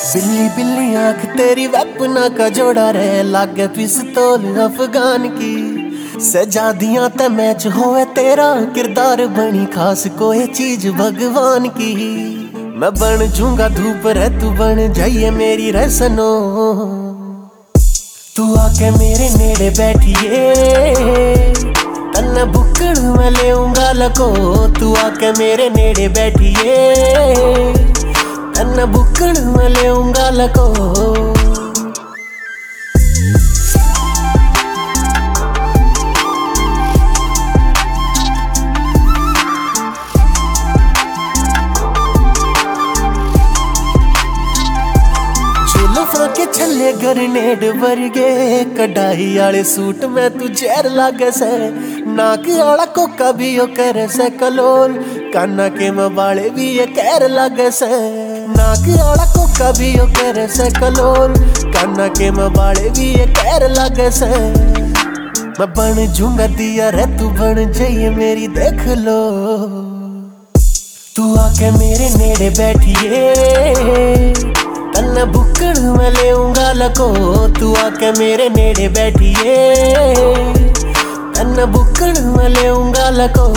बिल्ली बिल्ली आंख तेरी वेपना का जोड़ा रे, लागे पिस्तौल अफगान की। सजादियां ते मैच होए तेरा किरदार, बनी खास कोई चीज भगवान की। मैं बन जूंगा धूप रे, तू बन जाइए मेरी रसनो। तू आके मेरे नेड़े बैठिए, तन्ने बुक्कड़ मैं लेऊंगा लको। तू आके मेरे नेड़े बैठिए, तन्ने बुक्कड़ मैं लेऊंगा लको। के छले ग्रेनेड वर्गे, कढ़ाई आले सूट में तू जहर लागे से। नाक आला कोका भी ओ करे से कलोल, काना के मबाले भी ये कैर लागे से। नाक आला कोका भी ओ करे से कलोल, काना के मबाले भी ये कैर लागे से। मैं बन जूंगा दिया रे, तू बन जाइए मेरी देख लो। तू आके मेरे नेड़े बैठिए, तन्ने बुक्कड़ मैं लेऊंगा लको। तू आके मेरे नेड़े बैठिए, तन्ने बुक्कड़ मैं लेऊंगा लको।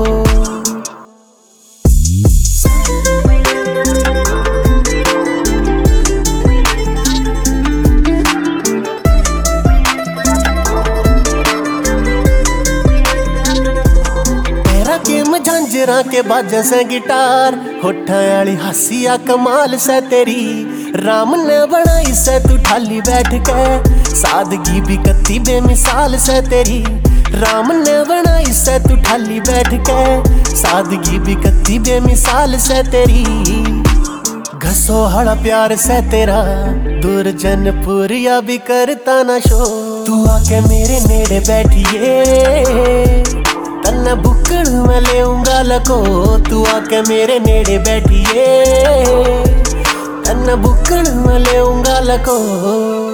झांझरा के बाजे से गिटार, होठा आली हासिया कमाल से तेरी। राम ने बनाई से तू ठाली बैठ के, सादगी भी कत्ती बेमिसाल से तेरी। राम ने बनाई से तू ठाली बैठ के, सादगी भी कत्ती बेमिसाल से तेरी। घसो हड़ा प्यार से तेरा, दुर्जनपुर या भी करता ना शो। तू आके मेरे नेड़े बैठिए, तन्ने बुक्कड़ मैं लेऊंगा लको। तू आके मेरे नेड़े बैठिए, तन्ने बुक्कड़ मैं लेऊंगा लको।